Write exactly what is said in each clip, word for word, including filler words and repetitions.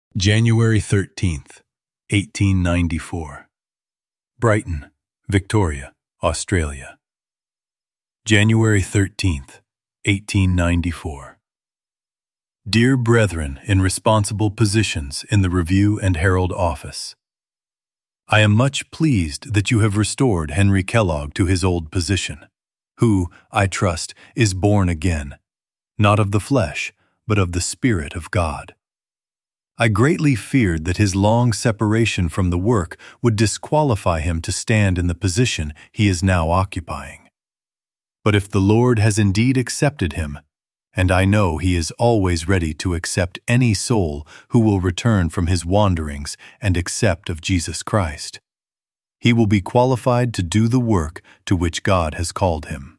January thirteenth, eighteen ninety-four. Brighton, Victoria, Australia. January thirteenth, eighteen ninety-four. Dear brethren in responsible positions in the Review and Herald office, I am much pleased that you have restored Henry Kellogg to his old position, who, I trust, is born again, not of the flesh, but of the Spirit of God. I greatly feared that his long separation from the work would disqualify him to stand in the position he is now occupying. But if the Lord has indeed accepted him, and I know he is always ready to accept any soul who will return from his wanderings and accept of Jesus Christ, he will be qualified to do the work to which God has called him.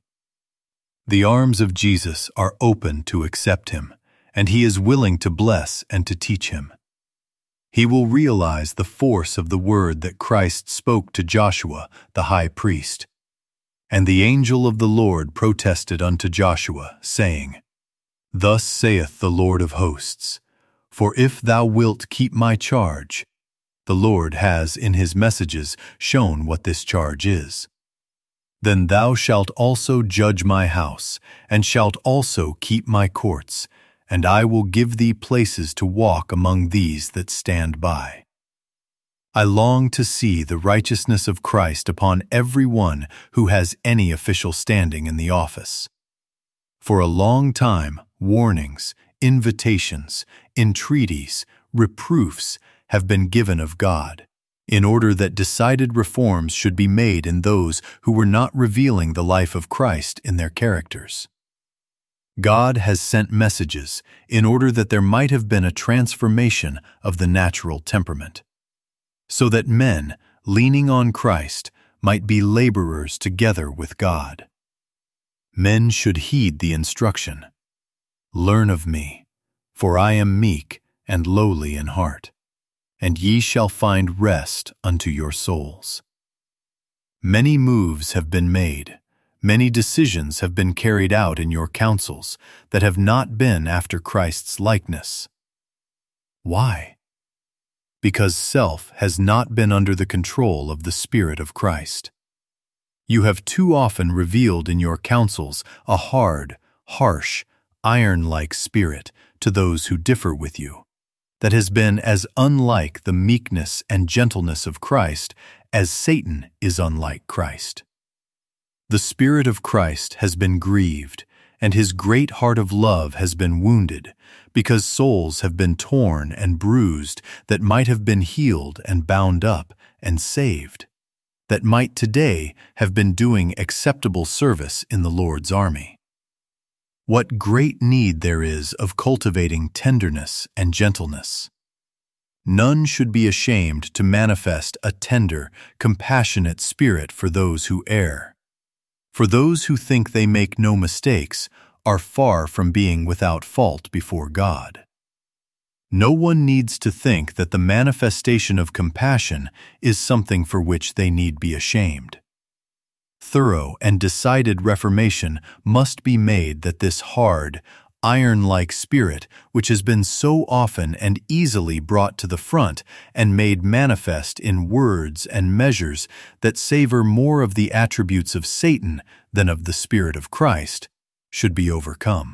The arms of Jesus are open to accept him, and he is willing to bless and to teach him. He will realize the force of the word that Christ spoke to Joshua, the high priest. And the angel of the Lord protested unto Joshua, saying, Thus saith the Lord of hosts, For if thou wilt keep my charge, the Lord has in his messages shown what this charge is. Then thou shalt also judge my house, and shalt also keep my courts, and I will give thee places to walk among these that stand by. I long to see the righteousness of Christ upon every one who has any official standing in the office. For a long time, warnings, invitations, entreaties, reproofs have been given of God, in order that decided reforms should be made in those who were not revealing the life of Christ in their characters. God has sent messages in order that there might have been a transformation of the natural temperament, so that men, leaning on Christ, might be laborers together with God. Men should heed the instruction, Learn of me, for I am meek and lowly in heart, and ye shall find rest unto your souls. Many moves have been made, many decisions have been carried out in your councils that have not been after Christ's likeness. Why? Because self has not been under the control of the Spirit of Christ. You have too often revealed in your counsels a hard, harsh, iron-like spirit to those who differ with you, that has been as unlike the meekness and gentleness of Christ as Satan is unlike Christ. The Spirit of Christ has been grieved, and his great heart of love has been wounded, because souls have been torn and bruised that might have been healed and bound up and saved, that might today have been doing acceptable service in the Lord's army. What great need there is of cultivating tenderness and gentleness. None should be ashamed to manifest a tender, compassionate spirit for those who err. For those who think they make no mistakes are far from being without fault before God. No one needs to think that the manifestation of compassion is something for which they need be ashamed. Thorough and decided reformation must be made that this hard, iron-like spirit, which has been so often and easily brought to the front and made manifest in words and measures that savor more of the attributes of Satan than of the Spirit of Christ, should be overcome.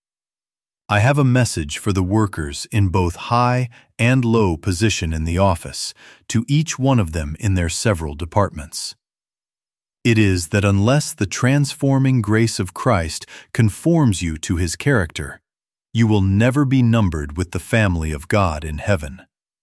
I have a message for the workers in both high and low position in the office, to each one of them in their several departments. It is that unless the transforming grace of Christ conforms you to his character, you will never be numbered with the family of God in heaven.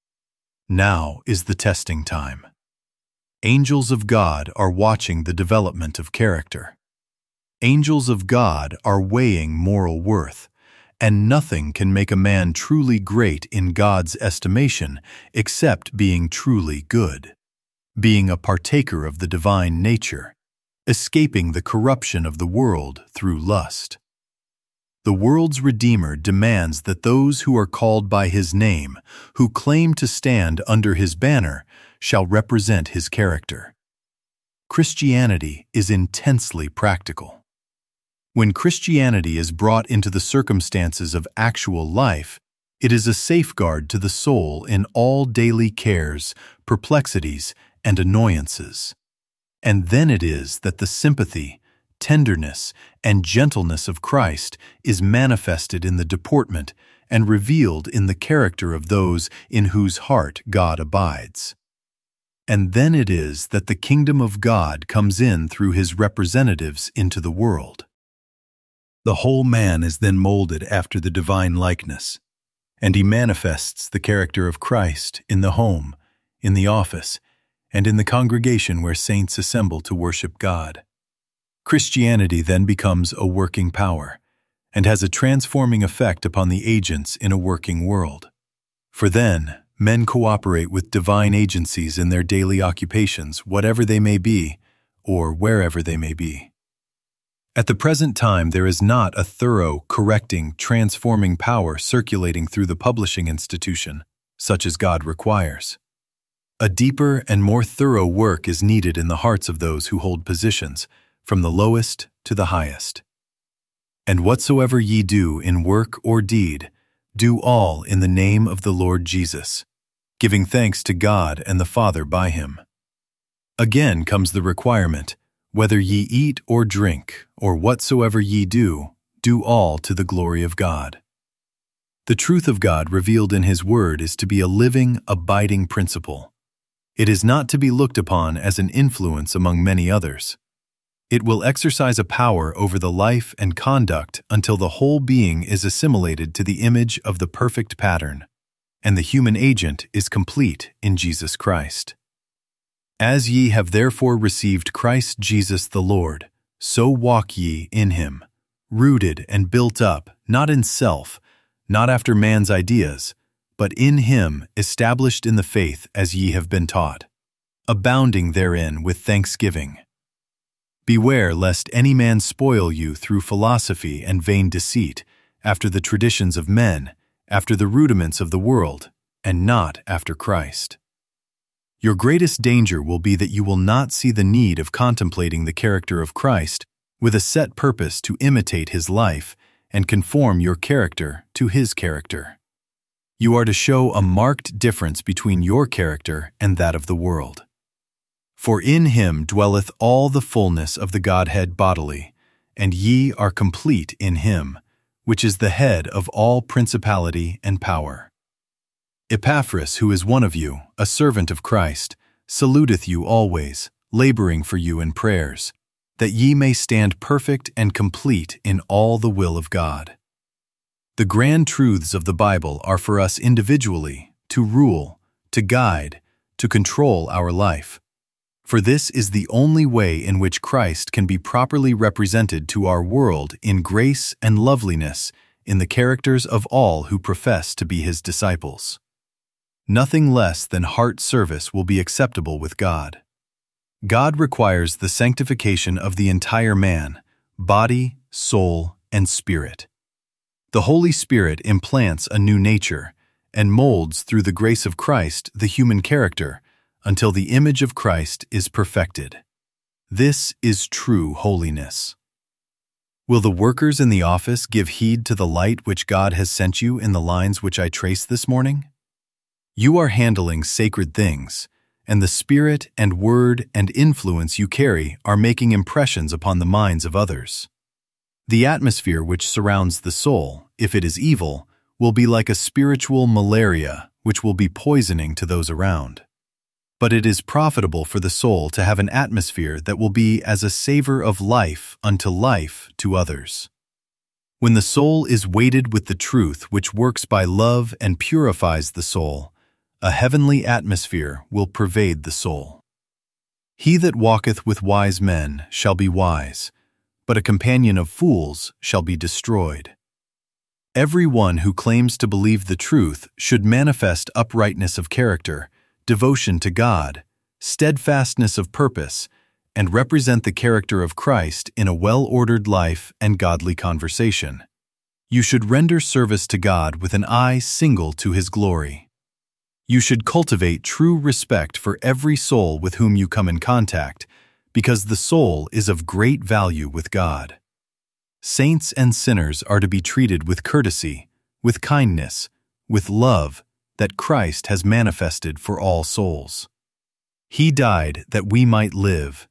Now is the testing time. Angels of God are watching the development of character. Angels of God are weighing moral worth, and nothing can make a man truly great in God's estimation except being truly good, being a partaker of the divine nature, escaping the corruption of the world through lust. The world's Redeemer demands that those who are called by his name, who claim to stand under his banner, shall represent his character. Christianity is intensely practical. When Christianity is brought into the circumstances of actual life, It is a safeguard to the soul in all daily cares, perplexities, and annoyances. And then it is that the sympathy, tenderness, and gentleness of Christ is manifested in the deportment and revealed in the character of those in whose heart God abides. And then it is that the kingdom of God comes in through his representatives into the world. The whole man is then molded after the divine likeness, and he manifests the character of Christ in the home, in the office, and in the congregation where saints assemble to worship God. Christianity then becomes a working power, and has a transforming effect upon the agents in a working world. For then, men cooperate with divine agencies in their daily occupations, whatever they may be, or wherever they may be. At the present time, there is not a thorough, correcting, transforming power circulating through the publishing institution, such as God requires. A deeper and more thorough work is needed in the hearts of those who hold positions, from the lowest to the highest. And whatsoever ye do in work or deed, do all in the name of the Lord Jesus, giving thanks to God and the Father by him. Again comes the requirement, whether ye eat or drink, or whatsoever ye do, do all to the glory of God. The truth of God revealed in his word is to be a living, abiding principle. It is not to be looked upon as an influence among many others. It will exercise a power over the life and conduct until the whole being is assimilated to the image of the perfect pattern, and the human agent is complete in Jesus Christ. As ye have therefore received Christ Jesus the Lord, so walk ye in him, rooted and built up, not in self, not after man's ideas, but in him established in the faith as ye have been taught, abounding therein with thanksgiving. Beware lest any man spoil you through philosophy and vain deceit, after the traditions of men, after the rudiments of the world, and not after Christ. Your greatest danger will be that you will not see the need of contemplating the character of Christ with a set purpose to imitate his life and conform your character to his character. You are to show a marked difference between your character and that of the world. For in him dwelleth all the fullness of the Godhead bodily, and ye are complete in him, which is the head of all principality and power. Epaphras, who is one of you, a servant of Christ, saluteth you always, laboring for you in prayers, that ye may stand perfect and complete in all the will of God. The grand truths of the Bible are for us individually, to rule, to guide, to control our life. For this is the only way in which Christ can be properly represented to our world in grace and loveliness in the characters of all who profess to be his disciples. Nothing less than heart service will be acceptable with God. God requires the sanctification of the entire man, body, soul, and spirit. The Holy Spirit implants a new nature and molds through the grace of Christ the human character until the image of Christ is perfected. This is true holiness. Will the workers in the office give heed to the light which God has sent you in the lines which I traced this morning? You are handling sacred things, and the spirit and word and influence you carry are making impressions upon the minds of others. The atmosphere which surrounds the soul, if it is evil, will be like a spiritual malaria which will be poisoning to those around. But it is profitable for the soul to have an atmosphere that will be as a savor of life unto life to others. When the soul is weighted with the truth which works by love and purifies the soul, a heavenly atmosphere will pervade the soul. He that walketh with wise men shall be wise, but a companion of fools shall be destroyed. Every one who claims to believe the truth should manifest uprightness of character, devotion to God, steadfastness of purpose, and represent the character of Christ in a well-ordered life and godly conversation. You should render service to God with an eye single to his glory. You should cultivate true respect for every soul with whom you come in contact, because the soul is of great value with God. Saints and sinners are to be treated with courtesy, with kindness, with love that Christ has manifested for all souls. He died that we might live.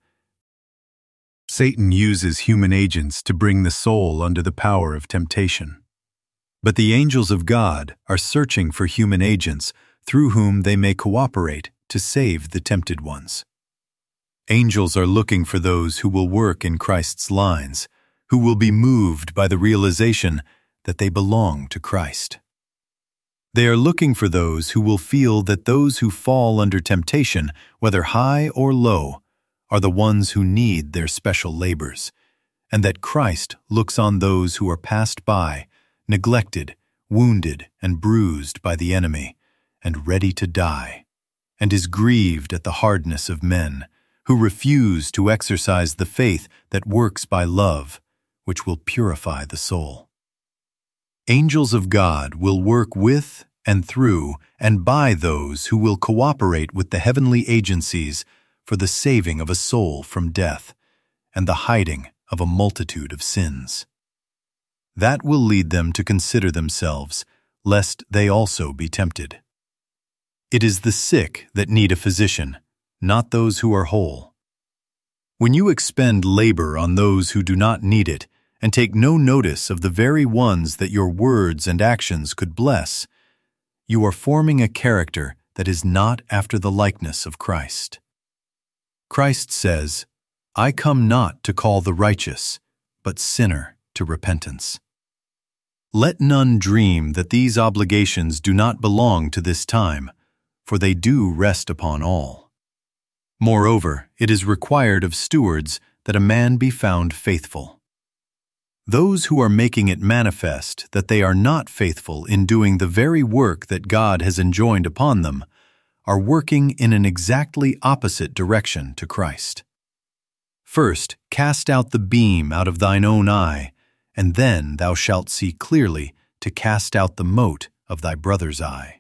Satan uses human agents to bring the soul under the power of temptation. But the angels of God are searching for human agents through whom they may cooperate to save the tempted ones. Angels are looking for those who will work in Christ's lines, who will be moved by the realization that they belong to Christ. They are looking for those who will feel that those who fall under temptation, whether high or low, are the ones who need their special labors, and that Christ looks on those who are passed by, neglected, wounded, and bruised by the enemy, and ready to die, and is grieved at the hardness of men, who refuse to exercise the faith that works by love, which will purify the soul. Angels of God will work with and through and by those who will cooperate with the heavenly agencies for the saving of a soul from death and the hiding of a multitude of sins. That will lead them to consider themselves, lest they also be tempted. It is the sick that need a physician, not those who are whole. When you expend labor on those who do not need it, and take no notice of the very ones that your words and actions could bless, you are forming a character that is not after the likeness of Christ. Christ says, "I come not to call the righteous, but sinner to repentance." Let none dream that these obligations do not belong to this time, for they do rest upon all. Moreover, it is required of stewards that a man be found faithful. Those who are making it manifest that they are not faithful in doing the very work that God has enjoined upon them are working in an exactly opposite direction to Christ. First, cast out the beam out of thine own eye, and then thou shalt see clearly to cast out the mote of thy brother's eye.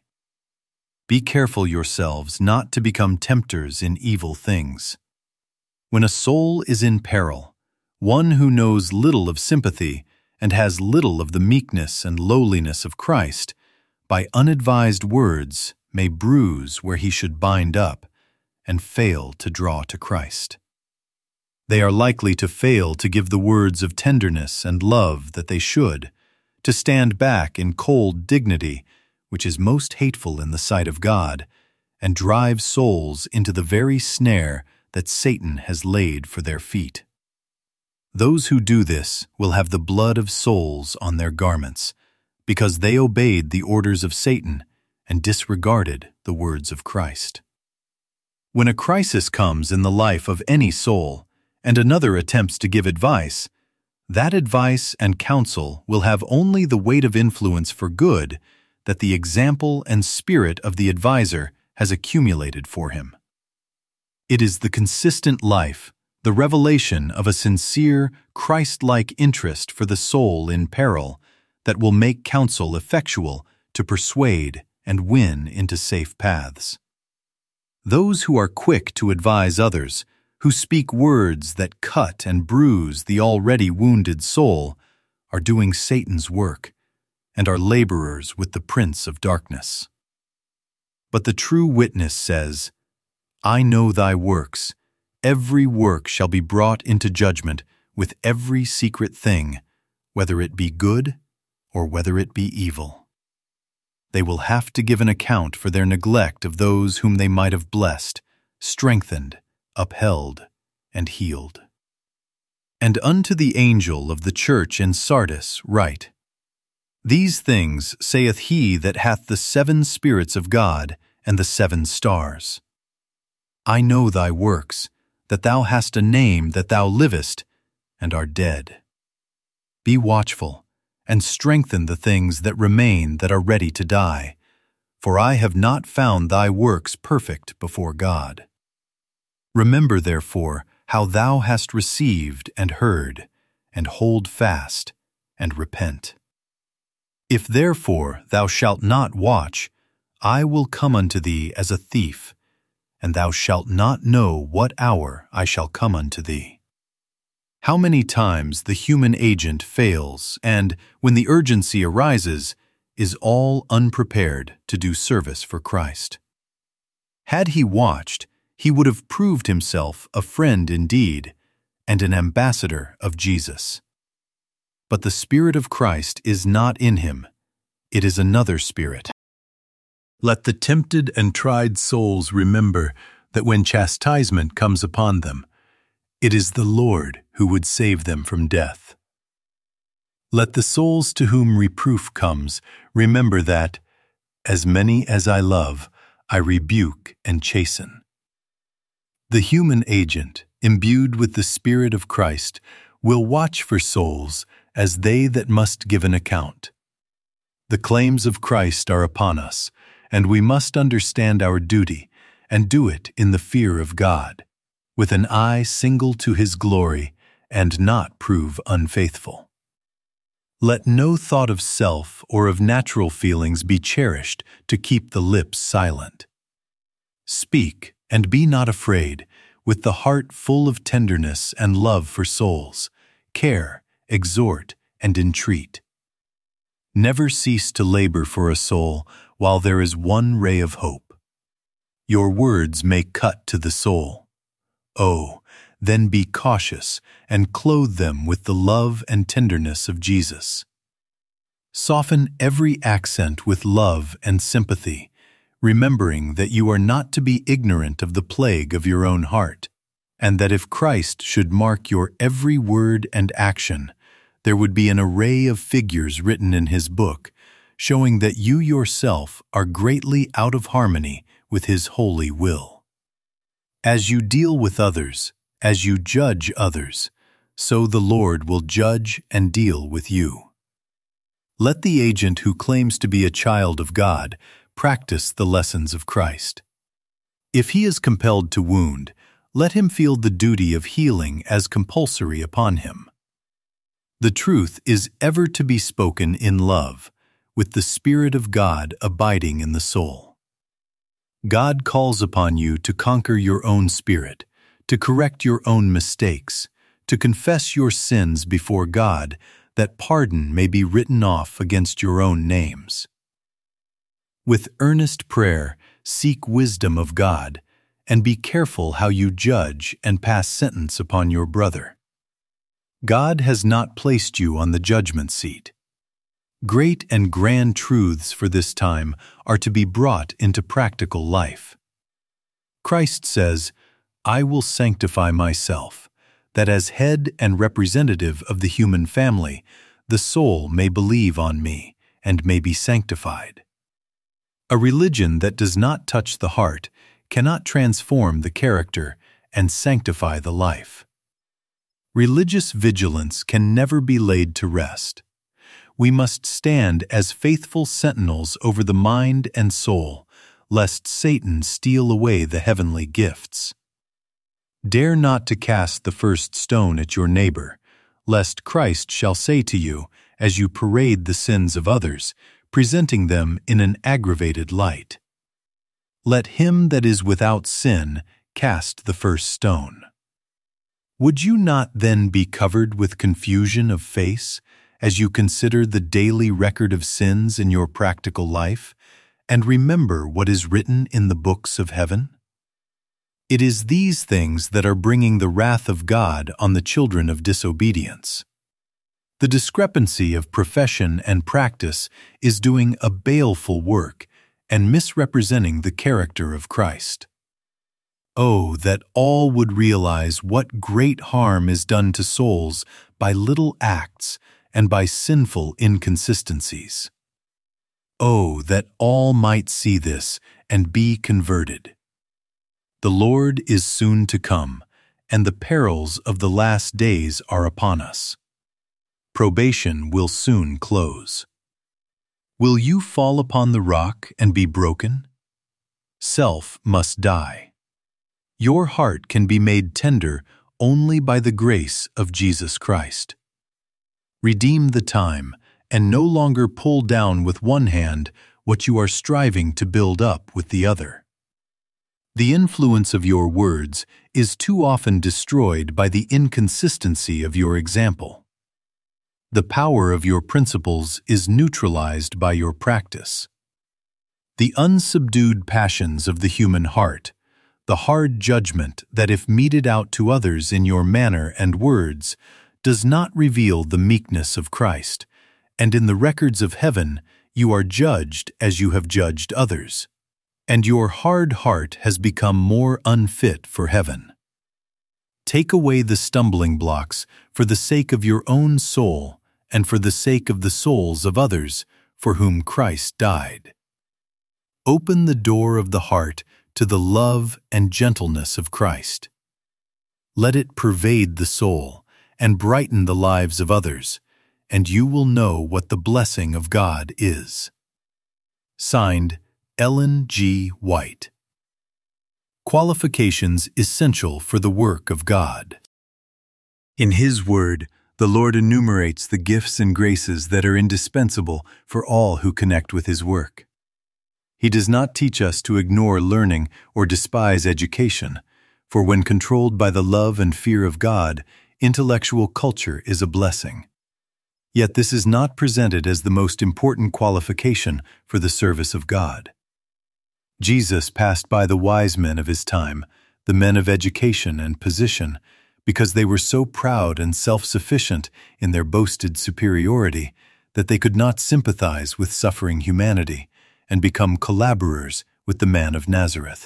Be careful yourselves not to become tempters in evil things. When a soul is in peril, one who knows little of sympathy and has little of the meekness and lowliness of Christ, by unadvised words may bruise where he should bind up and fail to draw to Christ. They are likely to fail to give the words of tenderness and love that they should, to stand back in cold dignity, which is most hateful in the sight of God, and drive souls into the very snare that Satan has laid for their feet. Those who do this will have the blood of souls on their garments, because they obeyed the orders of Satan and disregarded the words of Christ. When a crisis comes in the life of any soul, and another attempts to give advice, that advice and counsel will have only the weight of influence for good that the example and spirit of the adviser has accumulated for him. It is the consistent life, the revelation of a sincere, Christ-like interest for the soul in peril that will make counsel effectual to persuade and win into safe paths. Those who are quick to advise others, who speak words that cut and bruise the already wounded soul, are doing Satan's work and are laborers with the prince of darkness. But the true witness says, "I know thy works. Every work shall be brought into judgment with every secret thing, whether it be good or whether it be evil." They will have to give an account for their neglect of those whom they might have blessed, strengthened, upheld, and healed. And unto the angel of the church in Sardis write, These things saith he that hath the seven spirits of God and the seven stars. I know thy works, that thou hast a name that thou livest, and are dead. Be watchful, and strengthen the things that remain that are ready to die, for I have not found thy works perfect before God. Remember, therefore, how thou hast received and heard, and hold fast, and repent. If therefore thou shalt not watch, I will come unto thee as a thief, and thou shalt not know what hour I shall come unto thee. How many times the human agent fails, and, when the urgency arises, is all unprepared to do service for Christ. Had he watched, he would have proved himself a friend indeed and an ambassador of Jesus. But the Spirit of Christ is not in him. It is another spirit. Let the tempted and tried souls remember that when chastisement comes upon them, it is the Lord who would save them from death. Let the souls to whom reproof comes remember that, as many as I love, I rebuke and chasten. The human agent, imbued with the Spirit of Christ, will watch for souls as they that must give an account. The claims of Christ are upon us, and we must understand our duty and do it in the fear of God, with an eye single to His glory, and not prove unfaithful. Let no thought of self or of natural feelings be cherished to keep the lips silent. Speak, and be not afraid, with the heart full of tenderness and love for souls, care, exhort, and entreat. Never cease to labor for a soul while there is one ray of hope. Your words may cut to the soul. Oh, then be cautious and clothe them with the love and tenderness of Jesus. Soften every accent with love and sympathy, remembering that you are not to be ignorant of the plague of your own heart, and that if Christ should mark your every word and action, there would be an array of figures written in His book, showing that you yourself are greatly out of harmony with His holy will. As you deal with others, as you judge others, so the Lord will judge and deal with you. Let the agent who claims to be a child of God practice the lessons of Christ. If he is compelled to wound, let him feel the duty of healing as compulsory upon him. The truth is ever to be spoken in love, with the Spirit of God abiding in the soul. God calls upon you to conquer your own spirit, to correct your own mistakes, to confess your sins before God, that pardon may be written off against your own names. With earnest prayer, seek wisdom of God, and be careful how you judge and pass sentence upon your brother. God has not placed you on the judgment seat. Great and grand truths for this time are to be brought into practical life. Christ says, I will sanctify myself, that as head and representative of the human family, the soul may believe on me and may be sanctified. A religion that does not touch the heart cannot transform the character and sanctify the life. Religious vigilance can never be laid to rest. We must stand as faithful sentinels over the mind and soul, lest Satan steal away the heavenly gifts. Dare not to cast the first stone at your neighbor, lest Christ shall say to you, as you parade the sins of others, presenting them in an aggravated light, let him that is without sin cast the first stone. Would you not then be covered with confusion of face as you consider the daily record of sins in your practical life, and remember what is written in the books of heaven? It is these things that are bringing the wrath of God on the children of disobedience. The discrepancy of profession and practice is doing a baleful work and misrepresenting the character of Christ. Oh, that all would realize what great harm is done to souls by little acts and by sinful inconsistencies. Oh, that all might see this and be converted. The Lord is soon to come, and the perils of the last days are upon us. Probation will soon close. Will you fall upon the rock and be broken? Self must die. Your heart can be made tender only by the grace of Jesus Christ. Redeem the time, and no longer pull down with one hand what you are striving to build up with the other. The influence of your words is too often destroyed by the inconsistency of your example. The power of your principles is neutralized by your practice. The unsubdued passions of the human heart, the hard judgment that if meted out to others in your manner and words, does not reveal the meekness of Christ, and in the records of heaven you are judged as you have judged others, and your hard heart has become more unfit for heaven. Take away the stumbling blocks for the sake of your own soul and for the sake of the souls of others for whom Christ died. Open the door of the heart to the love and gentleness of Christ. Let it pervade the soul and brighten the lives of others, and you will know what the blessing of God is. Signed, Ellen G. White. Qualifications essential for the work of God. In His Word, the Lord enumerates the gifts and graces that are indispensable for all who connect with His work. He does not teach us to ignore learning or despise education, for when controlled by the love and fear of God, intellectual culture is a blessing. Yet this is not presented as the most important qualification for the service of God. Jesus passed by the wise men of His time, the men of education and position, because they were so proud and self-sufficient in their boasted superiority that they could not sympathize with suffering humanity and become collaborers with the man of Nazareth.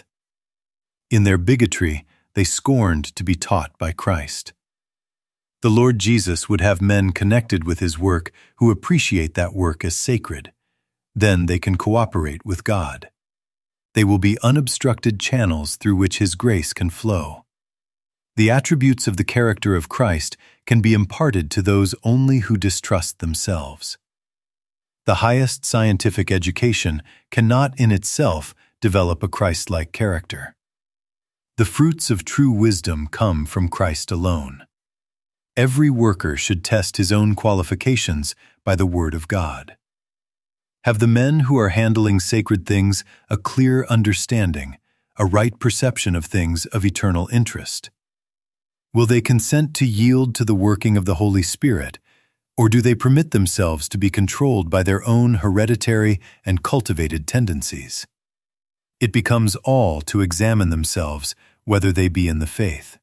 In their bigotry, they scorned to be taught by Christ. The Lord Jesus would have men connected with His work who appreciate that work as sacred. Then they can cooperate with God. They will be unobstructed channels through which His grace can flow. The attributes of the character of Christ can be imparted to those only who distrust themselves. The highest scientific education cannot in itself develop a Christ-like character. The fruits of true wisdom come from Christ alone. Every worker should test his own qualifications by the Word of God. Have the men who are handling sacred things a clear understanding, a right perception of things of eternal interest? Will they consent to yield to the working of the Holy Spirit, or do they permit themselves to be controlled by their own hereditary and cultivated tendencies? It becomes all to examine themselves whether they be in the faith.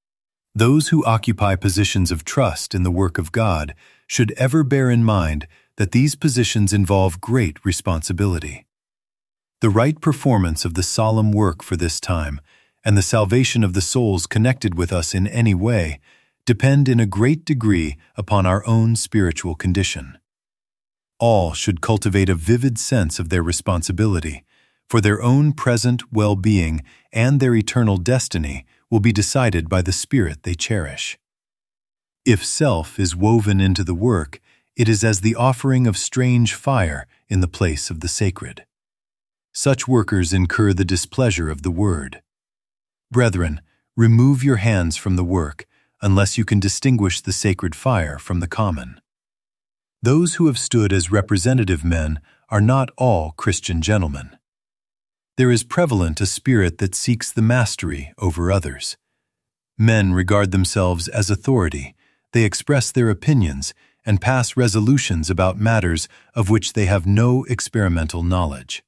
Those who occupy positions of trust in the work of God should ever bear in mind that these positions involve great responsibility. The right performance of the solemn work for this time and the salvation of the souls connected with us in any way depend in a great degree upon our own spiritual condition. All should cultivate a vivid sense of their responsibility, for their own present well-being and their eternal destiny will be decided by the spirit they cherish. If self is woven into the work, it is as the offering of strange fire in the place of the sacred. Such workers incur the displeasure of the Word. Brethren, remove your hands from the work, unless you can distinguish the sacred fire from the common. Those who have stood as representative men are not all Christian gentlemen. There is prevalent a spirit that seeks the mastery over others. Men regard themselves as authority, they express their opinions, and pass resolutions about matters of which they have no experimental knowledge.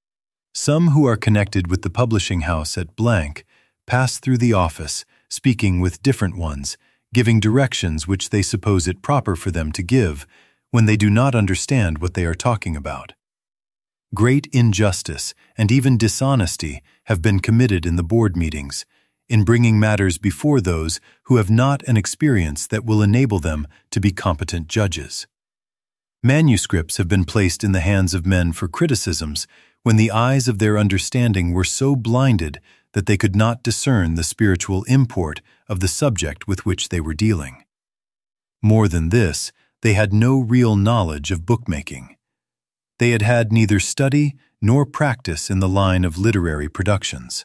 Some who are connected with the publishing house at blank pass through the office, speaking with different ones, giving directions which they suppose it proper for them to give, when they do not understand what they are talking about. Great injustice and even dishonesty have been committed in the board meetings, in bringing matters before those who have not an experience that will enable them to be competent judges. Manuscripts have been placed in the hands of men for criticisms when the eyes of their understanding were so blinded that they could not discern the spiritual import of the subject with which they were dealing. More than this, they had no real knowledge of bookmaking. They had had neither study nor practice in the line of literary productions.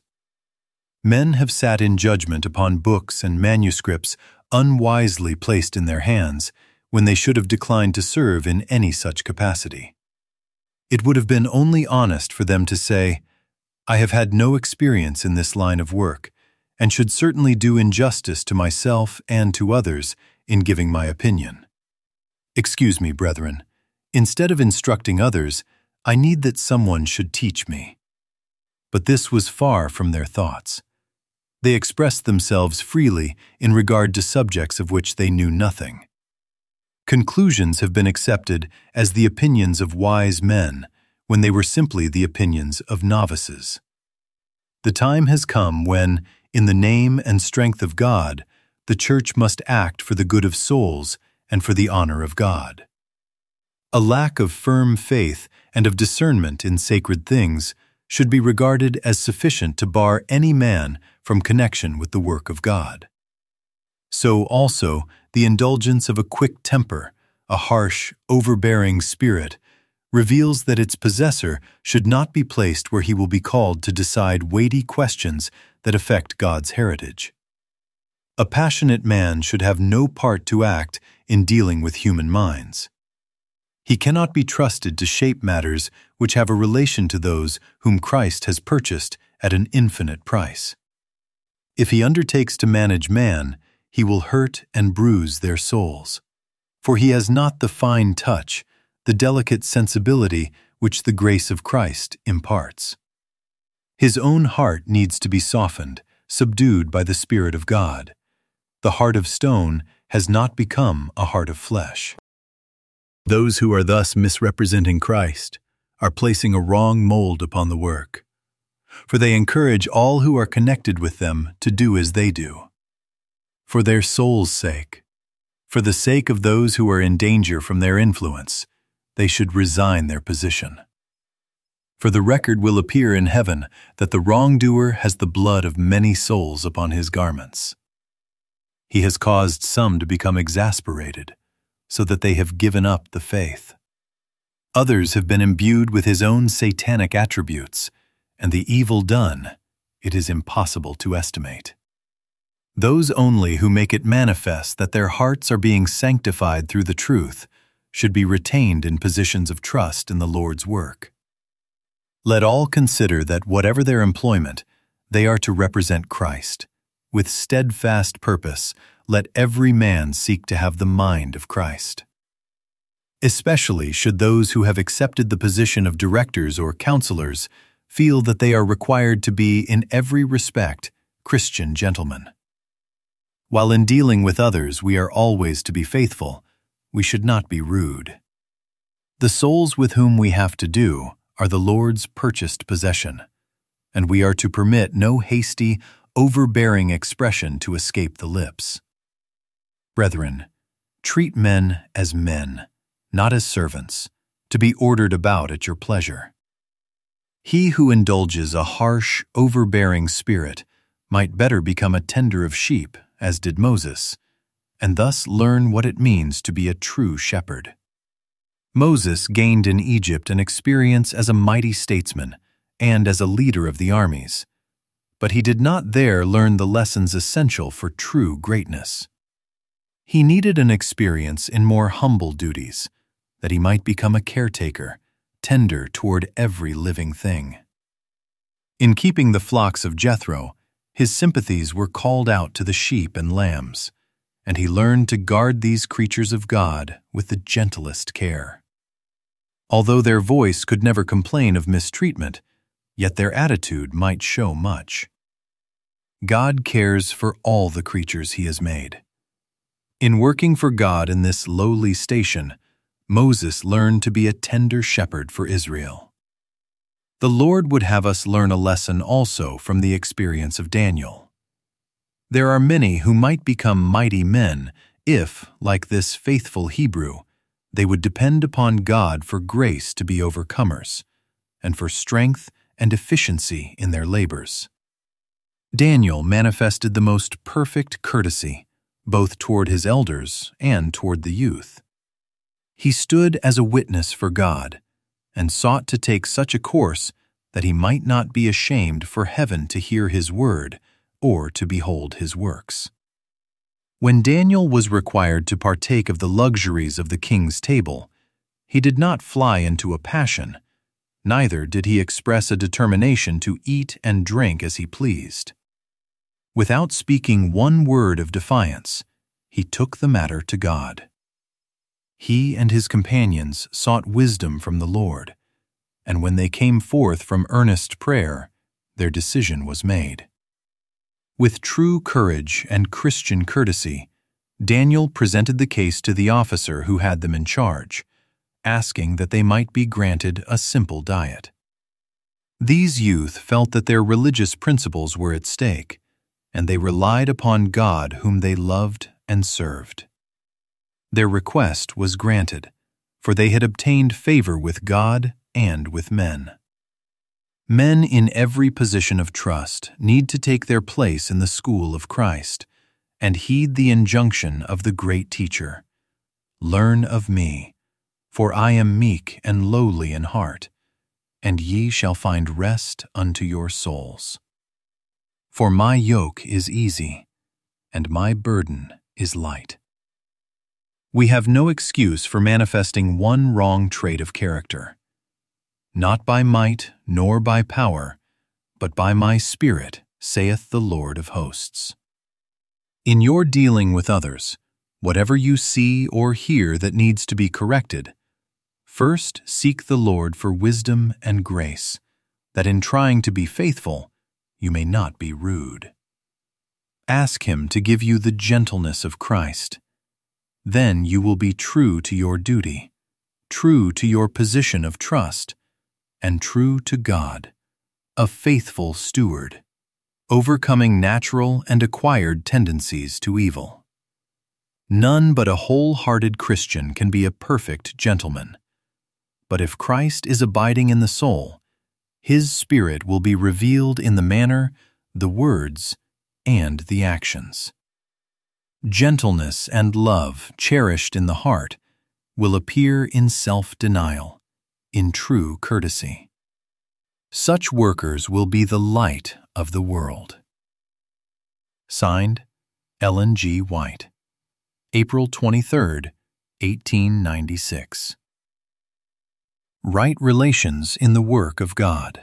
Men have sat in judgment upon books and manuscripts unwisely placed in their hands when they should have declined to serve in any such capacity. It would have been only honest for them to say, "I have had no experience in this line of work, and should certainly do injustice to myself and to others in giving my opinion." Excuse me, brethren. Instead of instructing others, I need that someone should teach me. But this was far from their thoughts. They expressed themselves freely in regard to subjects of which they knew nothing. Conclusions have been accepted as the opinions of wise men when they were simply the opinions of novices. The time has come when, in the name and strength of God, the Church must act for the good of souls and for the honor of God. A lack of firm faith and of discernment in sacred things should be regarded as sufficient to bar any man from connection with the work of God. So also, the indulgence of a quick temper, a harsh, overbearing spirit, reveals that its possessor should not be placed where he will be called to decide weighty questions that affect God's heritage. A passionate man should have no part to act in dealing with human minds. He cannot be trusted to shape matters which have a relation to those whom Christ has purchased at an infinite price. If he undertakes to manage man, he will hurt and bruise their souls, for he has not the fine touch, the delicate sensibility which the grace of Christ imparts. His own heart needs to be softened, subdued by the Spirit of God. The heart of stone has not become a heart of flesh. Those who are thus misrepresenting Christ are placing a wrong mold upon the work, for they encourage all who are connected with them to do as they do. For their soul's sake, for the sake of those who are in danger from their influence, they should resign their position. For the record will appear in heaven that the wrongdoer has the blood of many souls upon his garments. He has caused some to become exasperated, so that they have given up the faith. Others have been imbued with his own satanic attributes, and the evil done, it is impossible to estimate. Those only who make it manifest that their hearts are being sanctified through the truth should be retained in positions of trust in the Lord's work. Let all consider that whatever their employment, they are to represent Christ. With steadfast purpose, let every man seek to have the mind of Christ. Especially should those who have accepted the position of directors or counselors feel that they are required to be, in every respect, Christian gentlemen. While in dealing with others we are always to be faithful, we should not be rude. The souls with whom we have to do are the Lord's purchased possession, and we are to permit no hasty, overbearing expression to escape the lips. Brethren, treat men as men, not as servants, to be ordered about at your pleasure. He who indulges a harsh, overbearing spirit might better become a tender of sheep, as did Moses, and thus learn what it means to be a true shepherd. Moses gained in Egypt an experience as a mighty statesman and as a leader of the armies, but he did not there learn the lessons essential for true greatness. He needed an experience in more humble duties, that he might become a caretaker, tender toward every living thing. In keeping the flocks of Jethro, his sympathies were called out to the sheep and lambs, and he learned to guard these creatures of God with the gentlest care. Although their voice could never complain of mistreatment, yet their attitude might show much. God cares for all the creatures he has made. In working for God in this lowly station, Moses learned to be a tender shepherd for Israel. The Lord would have us learn a lesson also from the experience of Daniel. There are many who might become mighty men if, like this faithful Hebrew, they would depend upon God for grace to be overcomers, and for strength and efficiency in their labors. Daniel manifested the most perfect courtesy, both toward his elders and toward the youth. He stood as a witness for God, and sought to take such a course that he might not be ashamed for heaven to hear his word or to behold his works. When Daniel was required to partake of the luxuries of the king's table, he did not fly into a passion, neither did he express a determination to eat and drink as he pleased. Without speaking one word of defiance, he took the matter to God. he and his companions sought wisdom from the Lord, and when they came forth from earnest prayer, their decision was made. With true courage and Christian courtesy, Daniel presented the case to the officer who had them in charge, asking that they might be granted a simple diet. These youth felt that their religious principles were at stake, and they relied upon God whom they loved and served. Their request was granted, for they had obtained favor with God and with men. Men in every position of trust need to take their place in the school of Christ and heed the injunction of the great teacher. Learn of me, for I am meek and lowly in heart, and ye shall find rest unto your souls. For my yoke is easy, and my burden is light. We have no excuse for manifesting one wrong trait of character. Not by might nor by power, but by my Spirit, saith the Lord of hosts. In your dealing with others, whatever you see or hear that needs to be corrected, first seek the Lord for wisdom and grace, that in trying to be faithful, you may not be rude. Ask Him to give you the gentleness of Christ. Then you will be true to your duty, true to your position of trust, and true to God, a faithful steward, overcoming natural and acquired tendencies to evil. None but a wholehearted Christian can be a perfect gentleman. But if Christ is abiding in the soul, His Spirit will be revealed in the manner, the words, and the actions. Gentleness and love cherished in the heart will appear in self-denial, in true courtesy. Such workers will be the light of the world. Signed, Ellen G. White, April twenty-third, eighteen ninety-six. Right relations in the work of God.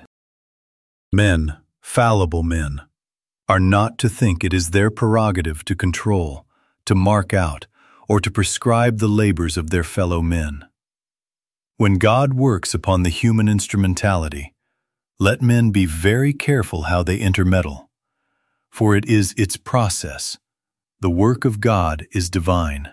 Men, fallible men, are not to think it is their prerogative to control, to mark out, or to prescribe the labors of their fellow men. When God works upon the human instrumentality, let men be very careful how they intermeddle, for it is its process. The work of God is divine.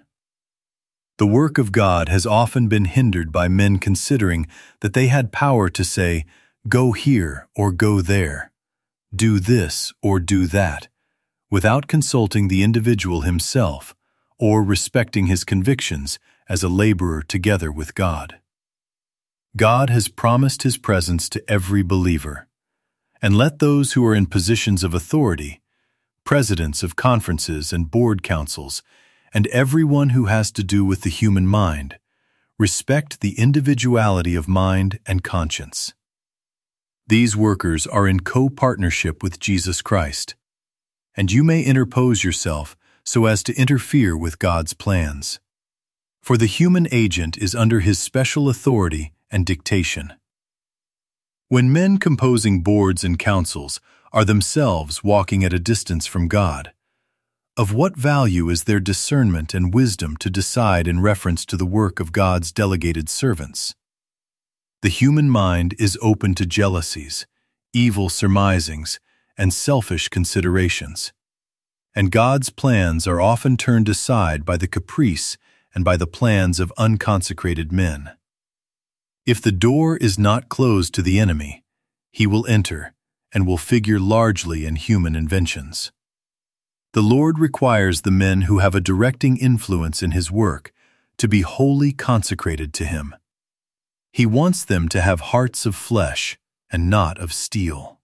The work of God has often been hindered by men considering that they had power to say, go here or go there, do this or do that, without consulting the individual himself or respecting his convictions as a laborer together with God. God has promised His presence to every believer, and let those who are in positions of authority, presidents of conferences and board councils, and everyone who has to do with the human mind, respect the individuality of mind and conscience. These workers are in co-partnership with Jesus Christ, and you may interpose yourself so as to interfere with God's plans. For the human agent is under His special authority and dictation. When men composing boards and councils are themselves walking at a distance from God, of what value is their discernment and wisdom to decide in reference to the work of God's delegated servants? The human mind is open to jealousies, evil surmisings, and selfish considerations, and God's plans are often turned aside by the caprice and by the plans of unconsecrated men. If the door is not closed to the enemy, he will enter and will figure largely in human inventions. The Lord requires the men who have a directing influence in His work to be wholly consecrated to Him. He wants them to have hearts of flesh and not of steel.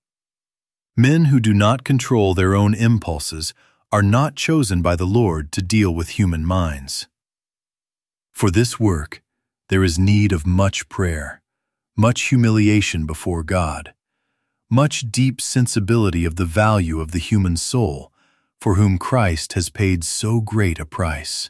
Men who do not control their own impulses are not chosen by the Lord to deal with human minds. For this work, there is need of much prayer, much humiliation before God, much deep sensibility of the value of the human soul, for whom Christ has paid so great a price.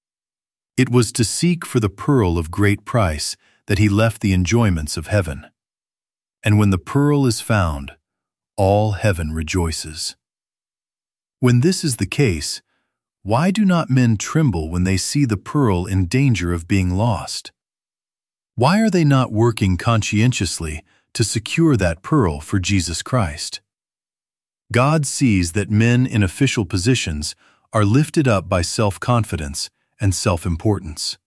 It was to seek for the pearl of great price that He left the enjoyments of heaven. And when the pearl is found, all heaven rejoices. When this is the case, Why do not men tremble when they see the pearl in danger of being lost? Why are they not working conscientiously to secure that pearl for Jesus Christ? God sees that men in official positions are lifted up by self-confidence and self-importance.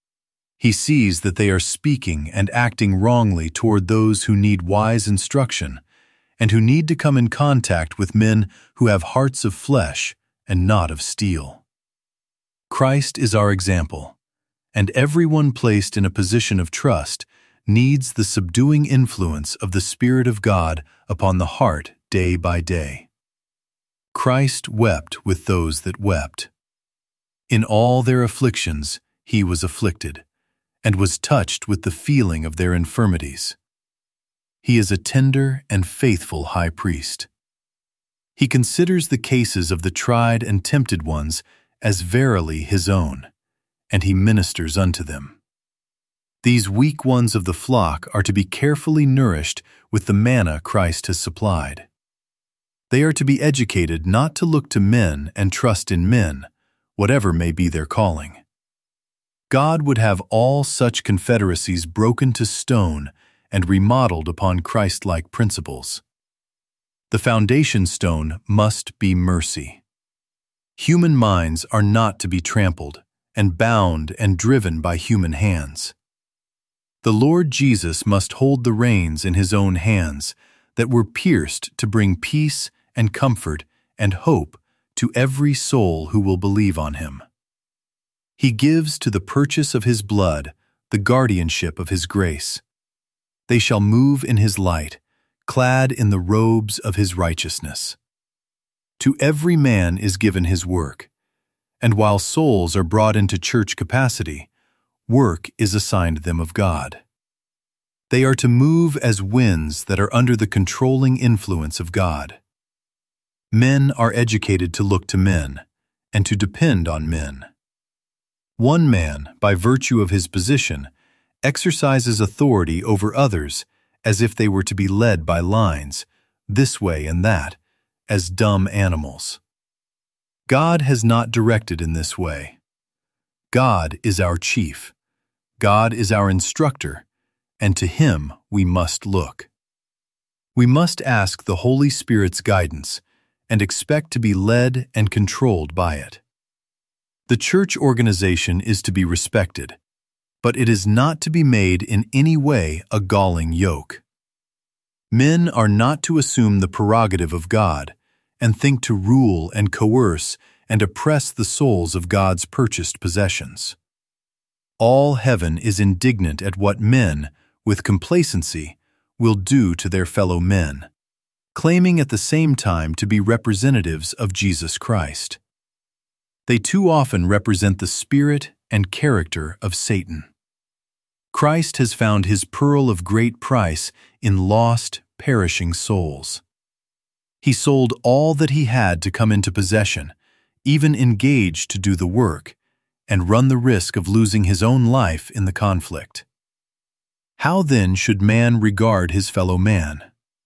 He sees that they are speaking and acting wrongly toward those who need wise instruction and who need to come in contact with men who have hearts of flesh and not of steel. Christ is our example, and everyone placed in a position of trust needs the subduing influence of the Spirit of God upon the heart day by day. Christ wept with those that wept. In all their afflictions he was afflicted, and was touched with the feeling of their infirmities. He is a tender and faithful high priest. He considers the cases of the tried and tempted ones as verily his own, and he ministers unto them. These weak ones of the flock are to be carefully nourished with the manna Christ has supplied. They are to be educated not to look to men and trust in men, whatever may be their calling. God would have all such confederacies broken to stone and remodeled upon Christ-like principles. The foundation stone must be mercy. Human minds are not to be trampled and bound and driven by human hands. The Lord Jesus must hold the reins in his own hands that were pierced to bring peace and comfort and hope to every soul who will believe on him. He gives to the purchase of his blood the guardianship of his grace. They shall move in his light, clad in the robes of his righteousness. To every man is given his work, and while souls are brought into church capacity, work is assigned them of God. They are to move as winds that are under the controlling influence of God. Men are educated to look to men, and to depend on men. One man, by virtue of his position, exercises authority over others as if they were to be led by lines, this way and that, as dumb animals. God has not directed in this way. God is our chief. God is our instructor, and to him we must look. We must ask the Holy Spirit's guidance and expect to be led and controlled by it. The church organization is to be respected, but it is not to be made in any way a galling yoke. Men are not to assume the prerogative of God and think to rule and coerce and oppress the souls of God's purchased possessions. All heaven is indignant at what men, with complacency, will do to their fellow men, claiming at the same time to be representatives of Jesus Christ. They too often represent the spirit and character of Satan. Christ has found his pearl of great price in lost, perishing souls. He sold all that he had to come into possession, even engaged to do the work, and run the risk of losing his own life in the conflict. How then should man regard his fellow man?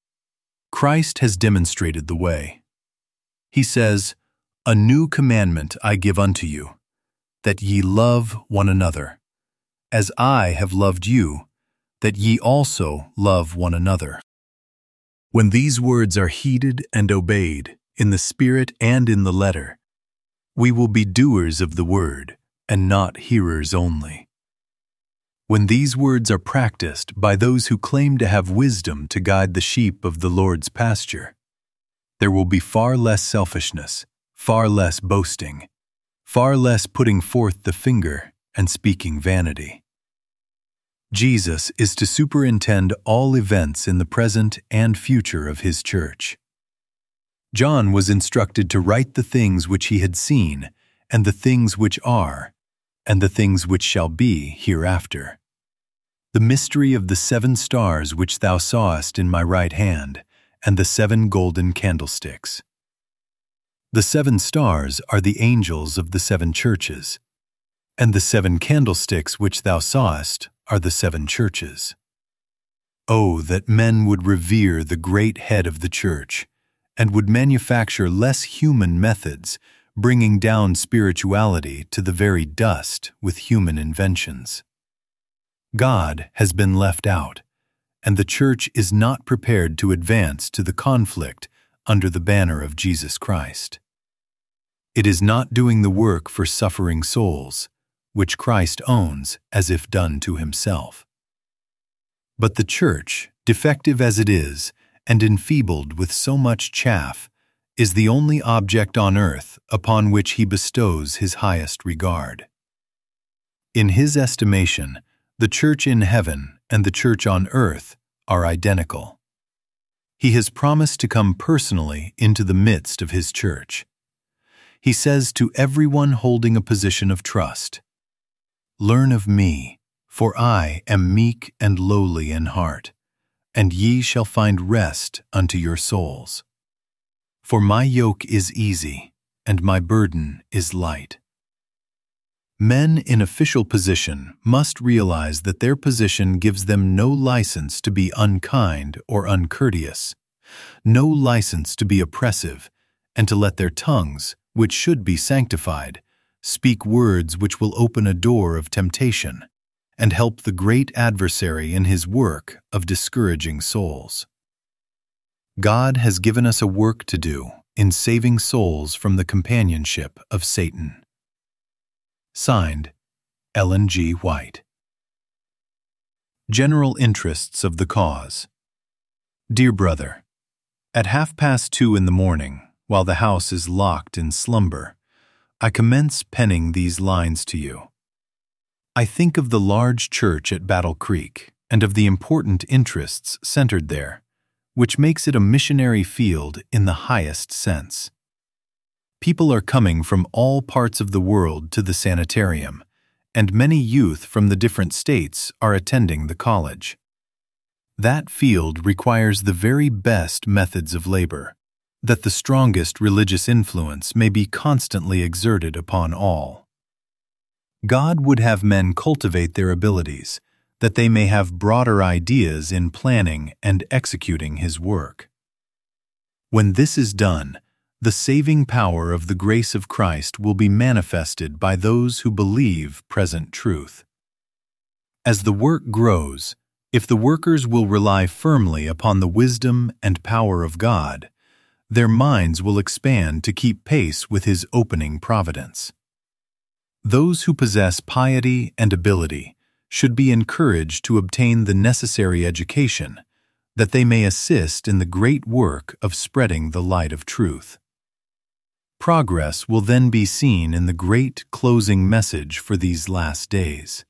Christ has demonstrated the way. He says, "A new commandment I give unto you, that ye love one another, as I have loved you, that ye also love one another." When these words are heeded and obeyed, in the spirit and in the letter, we will be doers of the word, and not hearers only. When these words are practiced by those who claim to have wisdom to guide the sheep of the Lord's pasture, there will be far less selfishness, far less boasting, far less putting forth the finger and speaking vanity. Jesus is to superintend all events in the present and future of his church. John was instructed to write the things which he had seen, and the things which are, and the things which shall be hereafter. The mystery of the seven stars which thou sawest in my right hand, and the seven golden candlesticks. The seven stars are the angels of the seven churches, and the seven candlesticks which thou sawest are the seven churches. Oh, that men would revere the great head of the church, and would manufacture less human methods bringing down spirituality to the very dust with human inventions. God has been left out, and the Church is not prepared to advance to the conflict under the banner of Jesus Christ. It is not doing the work for suffering souls, which Christ owns as if done to himself. But the Church, defective as it is, and enfeebled with so much chaff, is the only object on earth upon which he bestows his highest regard. In his estimation, the Church in heaven and the Church on earth are identical. He has promised to come personally into the midst of his Church. He says to everyone holding a position of trust, "Learn of me, for I am meek and lowly in heart, and ye shall find rest unto your souls. For my yoke is easy, and my burden is light." Men in official position must realize that their position gives them no license to be unkind or uncourteous, no license to be oppressive, and to let their tongues, which should be sanctified, speak words which will open a door of temptation and help the great adversary in his work of discouraging souls. God has given us a work to do in saving souls from the companionship of Satan. Signed, Ellen G. White. General Interests of the Cause. Dear Brother, at half past two in the morning, while the house is locked in slumber, I commence penning these lines to you. I think of the large church at Battle Creek and of the important interests centered there, which makes it a missionary field in the highest sense. People are coming from all parts of the world to the sanitarium, and many youth from the different states are attending the college. That field requires the very best methods of labor, that the strongest religious influence may be constantly exerted upon all. God would have men cultivate their abilities, that they may have broader ideas in planning and executing his work. When this is done, the saving power of the grace of Christ will be manifested by those who believe present truth. As the work grows, if the workers will rely firmly upon the wisdom and power of God, their minds will expand to keep pace with his opening providence. Those who possess piety and ability should be encouraged to obtain the necessary education, that they may assist in the great work of spreading the light of truth. Progress will then be seen in the great closing message for these last days.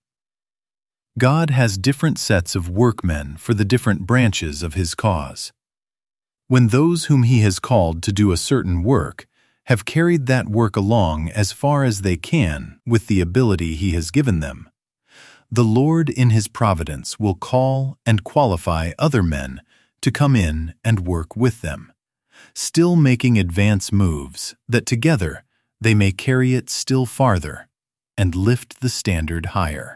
God has different sets of workmen for the different branches of his cause. When those whom he has called to do a certain work have carried that work along as far as they can with the ability he has given them, the Lord in his providence will call and qualify other men to come in and work with them, still making advance moves that together they may carry it still farther and lift the standard higher.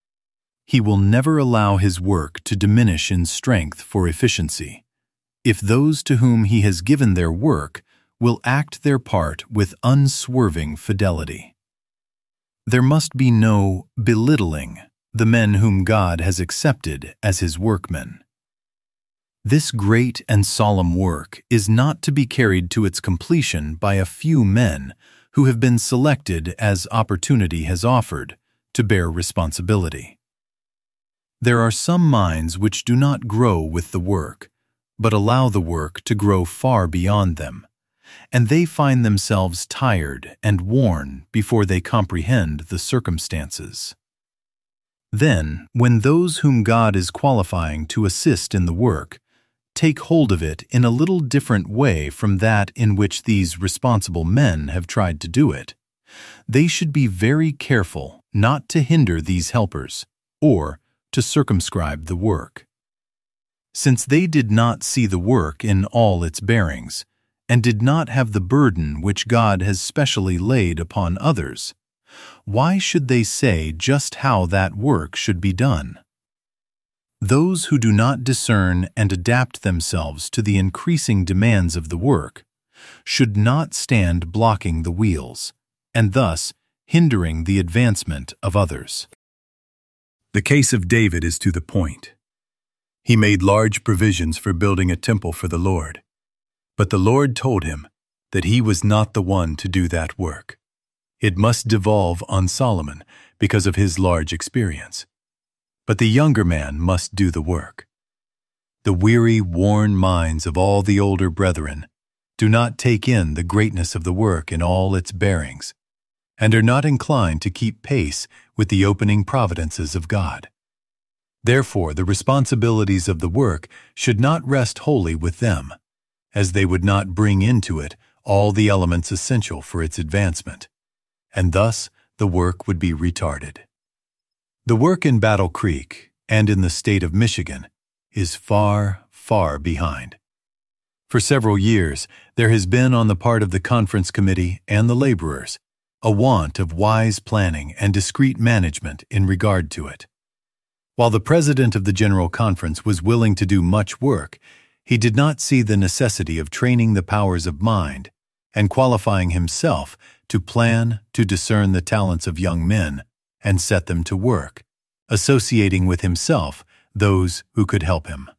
He will never allow his work to diminish in strength for efficiency, if those to whom he has given their work will act their part with unswerving fidelity. There must be no belittling the men whom God has accepted as his workmen. This great and solemn work is not to be carried to its completion by a few men who have been selected as opportunity has offered to bear responsibility. There are some minds which do not grow with the work, but allow the work to grow far beyond them, and they find themselves tired and worn before they comprehend the circumstances. Then, when those whom God is qualifying to assist in the work take hold of it in a little different way from that in which these responsible men have tried to do it, they should be very careful not to hinder these helpers or to circumscribe the work. Since they did not see the work in all its bearings, and did not have the burden which God has specially laid upon others, why should they say just how that work should be done? Those who do not discern and adapt themselves to the increasing demands of the work should not stand blocking the wheels, and thus hindering the advancement of others. The case of David is to the point. He made large provisions for building a temple for the Lord, but the Lord told him that he was not the one to do that work. It must devolve on Solomon because of his large experience. But the younger man must do the work. The weary, worn minds of all the older brethren do not take in the greatness of the work in all its bearings, and are not inclined to keep pace with the opening providences of God. Therefore, the responsibilities of the work should not rest wholly with them, as they would not bring into it all the elements essential for its advancement, and thus the work would be retarded. The work in Battle Creek and in the state of Michigan is far, far behind. For several years, there has been on the part of the conference committee and the laborers a want of wise planning and discreet management in regard to it. While the president of the General Conference was willing to do much work, he did not see the necessity of training the powers of mind and qualifying himself to plan, to discern the talents of young men, and set them to work, associating with himself those who could help him.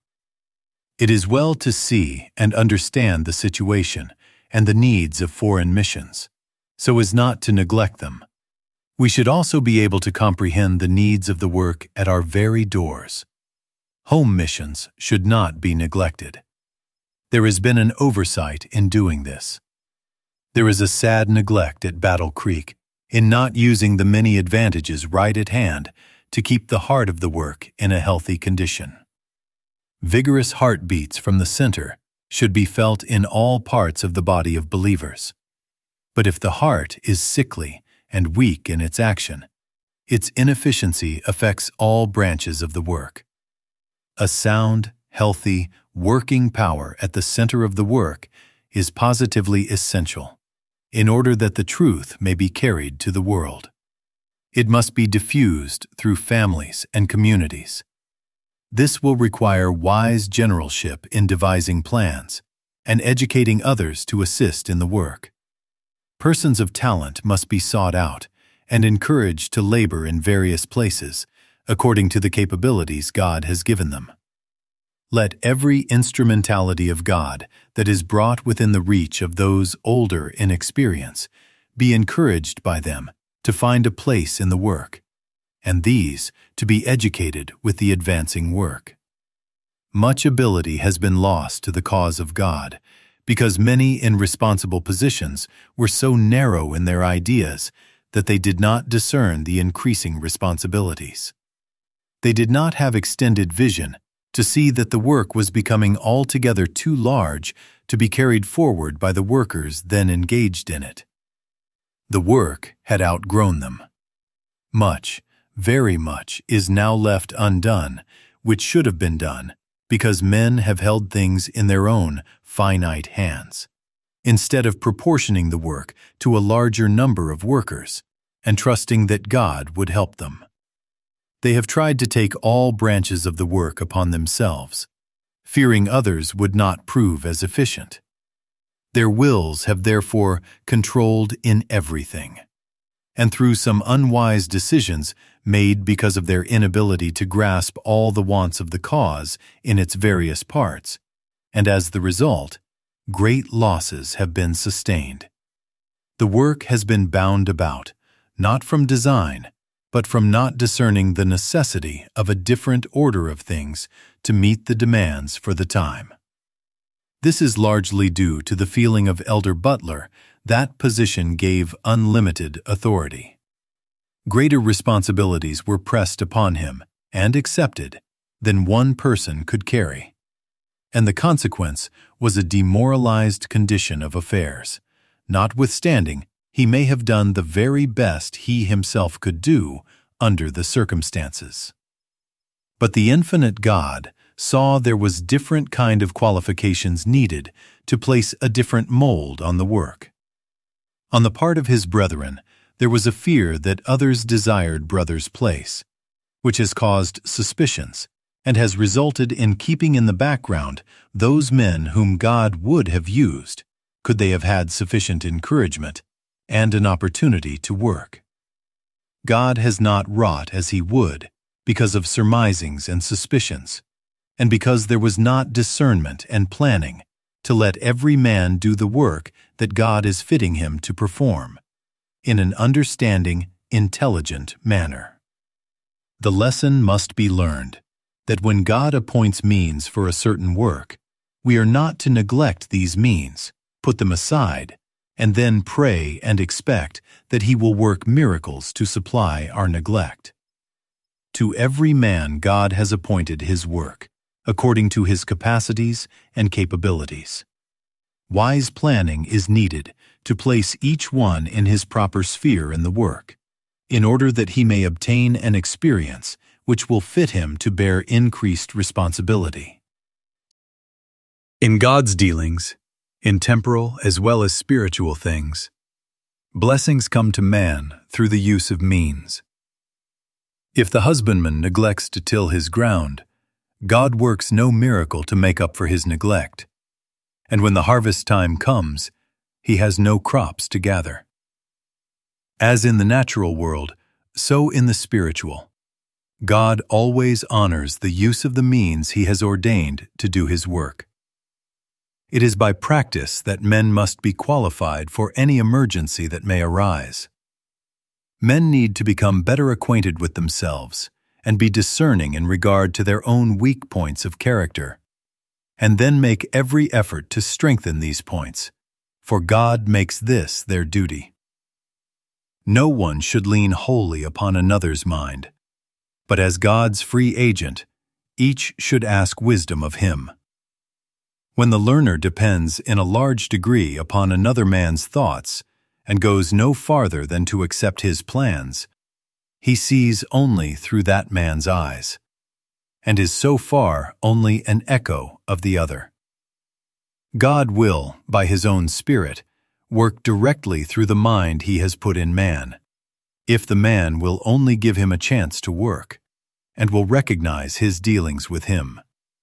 It is well to see and understand the situation and the needs of foreign missions, so as not to neglect them. We should also be able to comprehend the needs of the work at our very doors. Home missions should not be neglected. There has been an oversight in doing this. There is a sad neglect at Battle Creek in not using the many advantages right at hand to keep the heart of the work in a healthy condition. Vigorous heartbeats from the center should be felt in all parts of the body of believers. But if the heart is sickly and weak in its action, its inefficiency affects all branches of the work. A sound, healthy, working power at the center of the work is positively essential in order that the truth may be carried to the world. It must be diffused through families and communities. This will require wise generalship in devising plans and educating others to assist in the work. Persons of talent must be sought out and encouraged to labor in various places according to the capabilities God has given them. Let every instrumentality of God that is brought within the reach of those older in experience be encouraged by them to find a place in the work, and these to be educated with the advancing work. Much ability has been lost to the cause of God because many in responsible positions were so narrow in their ideas that they did not discern the increasing responsibilities. They did not have extended vision to see that the work was becoming altogether too large to be carried forward by the workers then engaged in it. The work had outgrown them. Much, very much, is now left undone, which should have been done, because men have held things in their own finite hands, instead of proportioning the work to a larger number of workers and trusting that God would help them. They have tried to take all branches of the work upon themselves, fearing others would not prove as efficient. Their wills have therefore controlled in everything, and through some unwise decisions made because of their inability to grasp all the wants of the cause in its various parts, and as the result, great losses have been sustained. The work has been bound about, not from design, but from not discerning the necessity of a different order of things to meet the demands for the time. This is largely due to the feeling of Elder Butler that position gave unlimited authority. Greater responsibilities were pressed upon him and accepted than one person could carry, and the consequence was a demoralized condition of affairs, notwithstanding he may have done the very best he himself could do under the circumstances. But the infinite God saw there was different kind of qualifications needed to place a different mold on the work. On the part of his brethren, there was a fear that others desired brothers' place, which has caused suspicions and has resulted in keeping in the background those men whom God would have used could they have had sufficient encouragement and an opportunity to work. God has not wrought as he would because of surmisings and suspicions, and because there was not discernment and planning to let every man do the work that God is fitting him to perform, in an understanding, intelligent manner. The lesson must be learned that when God appoints means for a certain work, we are not to neglect these means, put them aside, and then pray and expect that he will work miracles to supply our neglect. To every man God has appointed his work, according to his capacities and capabilities. Wise planning is needed to place each one in his proper sphere in the work, in order that he may obtain an experience which will fit him to bear increased responsibility. In God's dealings, in temporal as well as spiritual things, blessings come to man through the use of means. If the husbandman neglects to till his ground, God works no miracle to make up for his neglect, and when the harvest time comes, he has no crops to gather. As in the natural world, so in the spiritual, God always honors the use of the means he has ordained to do his work. It is by practice that men must be qualified for any emergency that may arise. Men need to become better acquainted with themselves and be discerning in regard to their own weak points of character, and then make every effort to strengthen these points, for God makes this their duty. No one should lean wholly upon another's mind, but as God's free agent, each should ask wisdom of him. When the learner depends in a large degree upon another man's thoughts and goes no farther than to accept his plans, he sees only through that man's eyes, and is so far only an echo of the other. God will, by his own Spirit, work directly through the mind he has put in man, if the man will only give him a chance to work, and will recognize his dealings with him.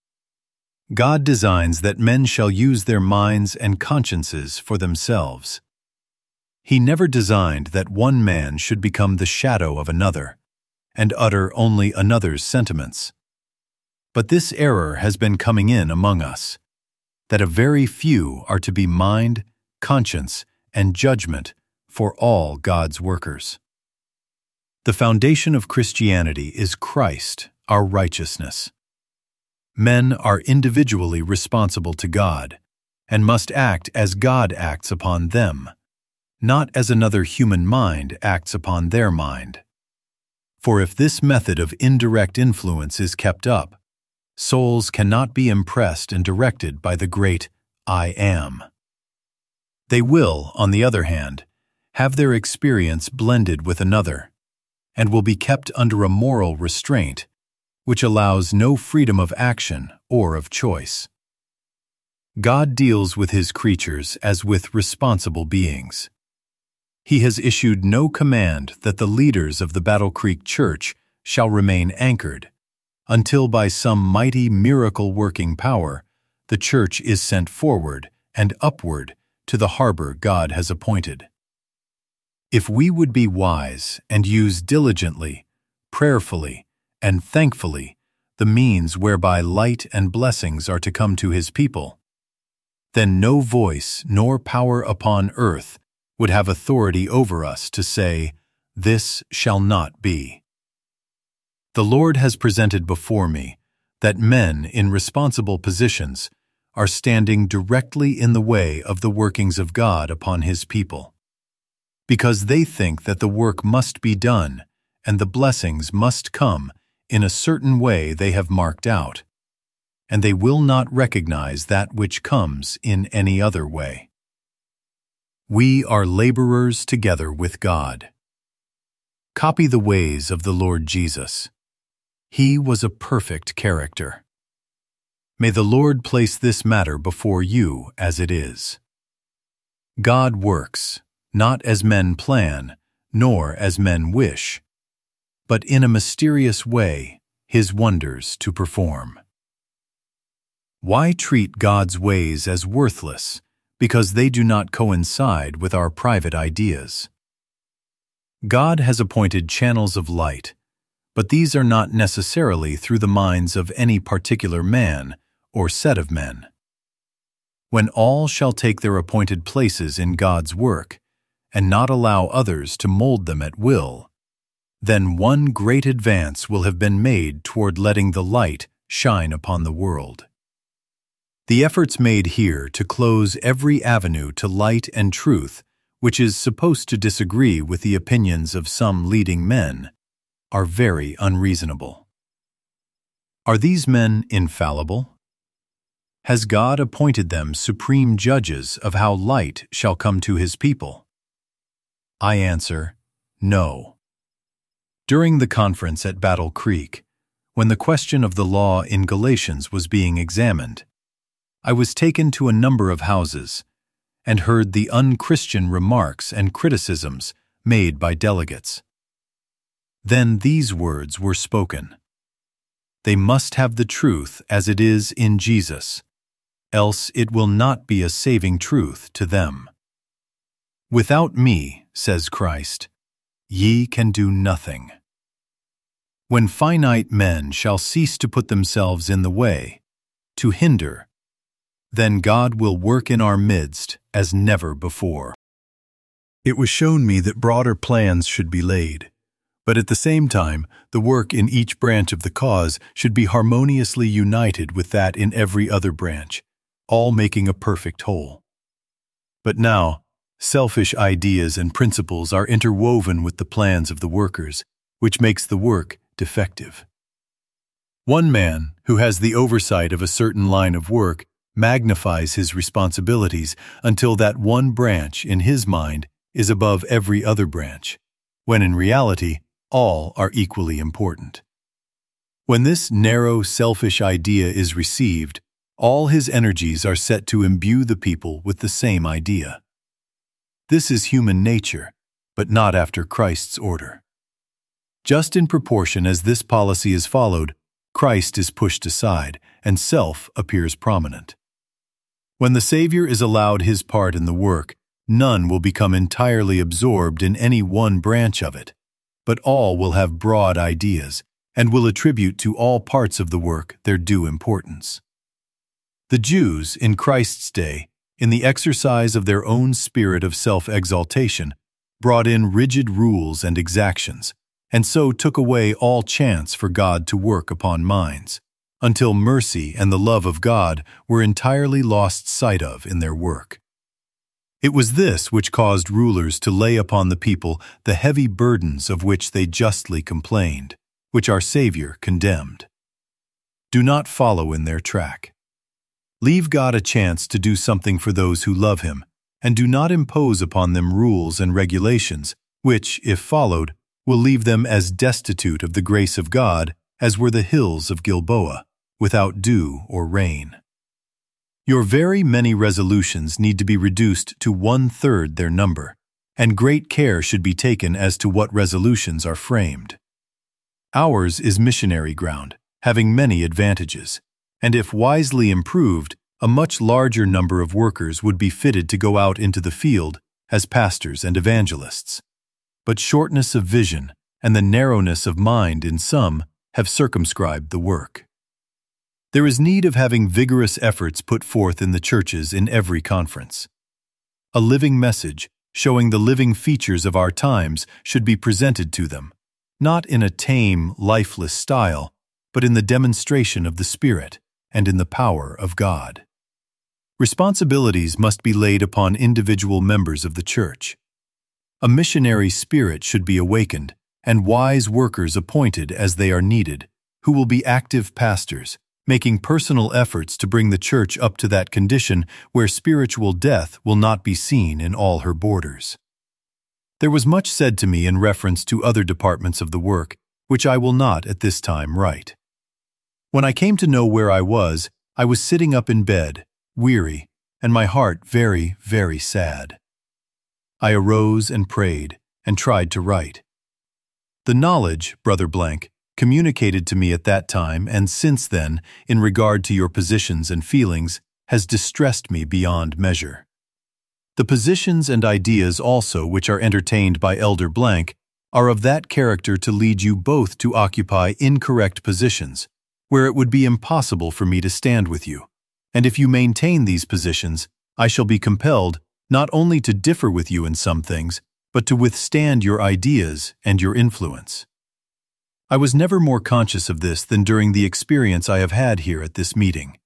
God designs that men shall use their minds and consciences for themselves. He never designed that one man should become the shadow of another, and utter only another's sentiments. But this error has been coming in among us, that a very few are to be mind, conscience, and judgment for all God's workers. The foundation of Christianity is Christ, our righteousness. Men are individually responsible to God, and must act as God acts upon them, not as another human mind acts upon their mind. For if this method of indirect influence is kept up, souls cannot be impressed and directed by the great I Am. They will, on the other hand, have their experience blended with another, and will be kept under a moral restraint which allows no freedom of action or of choice. God deals with his creatures as with responsible beings. He has issued no command that the leaders of the Battle Creek Church shall remain anchored, until by some mighty miracle-working power the church is sent forward and upward to the harbor God has appointed. If we would be wise and use diligently, prayerfully, and thankfully the means whereby light and blessings are to come to his people, then no voice nor power upon earth would have authority over us to say, "This shall not be." The Lord has presented before me that men in responsible positions are standing directly in the way of the workings of God upon his people, because they think that the work must be done and the blessings must come in a certain way they have marked out, and they will not recognize that which comes in any other way. We are laborers together with God. Copy the ways of the Lord Jesus. He was a perfect character. May the Lord place this matter before you as it is. God works, not as men plan, nor as men wish, but in a mysterious way, his wonders to perform. Why treat God's ways as worthless, because they do not coincide with our private ideas. God has appointed channels of light, but these are not necessarily through the minds of any particular man or set of men. When all shall take their appointed places in God's work, and not allow others to mold them at will, then one great advance will have been made toward letting the light shine upon the world. The efforts made here to close every avenue to light and truth, which is supposed to disagree with the opinions of some leading men, are very unreasonable. Are these men infallible? Has God appointed them supreme judges of how light shall come to His people? I answer, no. During the conference at Battle Creek, when the question of the law in Galatians was being examined, I was taken to a number of houses and heard the unchristian remarks and criticisms made by delegates. Then these words were spoken: they must have the truth as it is in Jesus, else it will not be a saving truth to them. Without me, says Christ, ye can do nothing. When finite men shall cease to put themselves in the way, to hinder, then God will work in our midst as never before. It was shown me that broader plans should be laid, but at the same time, the work in each branch of the cause should be harmoniously united with that in every other branch, all making a perfect whole. But now, selfish ideas and principles are interwoven with the plans of the workers, which makes the work defective. One man, who has the oversight of a certain line of work, magnifies his responsibilities until that one branch, in his mind, is above every other branch, when in reality, all are equally important. When this narrow, selfish idea is received, all his energies are set to imbue the people with the same idea. This is human nature, but not after Christ's order. Just in proportion as this policy is followed, Christ is pushed aside, and self appears prominent. When the Savior is allowed His part in the work, none will become entirely absorbed in any one branch of it, but all will have broad ideas, and will attribute to all parts of the work their due importance. The Jews, in Christ's day, in the exercise of their own spirit of self-exaltation, brought in rigid rules and exactions, and so took away all chance for God to work upon minds, until mercy and the love of God were entirely lost sight of in their work. It was this which caused rulers to lay upon the people the heavy burdens of which they justly complained, which our Savior condemned. Do not follow in their track. Leave God a chance to do something for those who love Him, and do not impose upon them rules and regulations, which, if followed, will leave them as destitute of the grace of God as were the hills of Gilboa, without dew or rain. Your very many resolutions need to be reduced to one-third their number, and great care should be taken as to what resolutions are framed. Ours is missionary ground, having many advantages, and if wisely improved, a much larger number of workers would be fitted to go out into the field as pastors and evangelists. But shortness of vision and the narrowness of mind in some have circumscribed the work. There is need of having vigorous efforts put forth in the churches in every conference. A living message, showing the living features of our times, should be presented to them, not in a tame, lifeless style, but in the demonstration of the Spirit and in the power of God. Responsibilities must be laid upon individual members of the church. A missionary spirit should be awakened, and wise workers appointed as they are needed, who will be active pastors, making personal efforts to bring the church up to that condition where spiritual death will not be seen in all her borders. There was much said to me in reference to other departments of the work, which I will not at this time write. When I came to know where I was, I was sitting up in bed, weary, and my heart very, very sad. I arose and prayed, and tried to write. The knowledge, Brother Blank, communicated to me at that time and since then, in regard to your positions and feelings, has distressed me beyond measure. The positions and ideas also which are entertained by Elder Blank are of that character to lead you both to occupy incorrect positions, where it would be impossible for me to stand with you. And if you maintain these positions, I shall be compelled not only to differ with you in some things, but to withstand your ideas and your influence. I was never more conscious of this than during the experience I have had here at this meeting.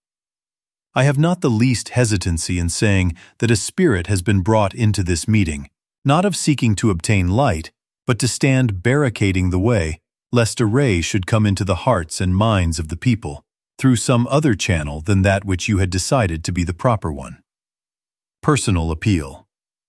I have not the least hesitancy in saying that a spirit has been brought into this meeting, not of seeking to obtain light, but to stand barricading the way, lest a ray should come into the hearts and minds of the people, through some other channel than that which you had decided to be the proper one. Personal appeal.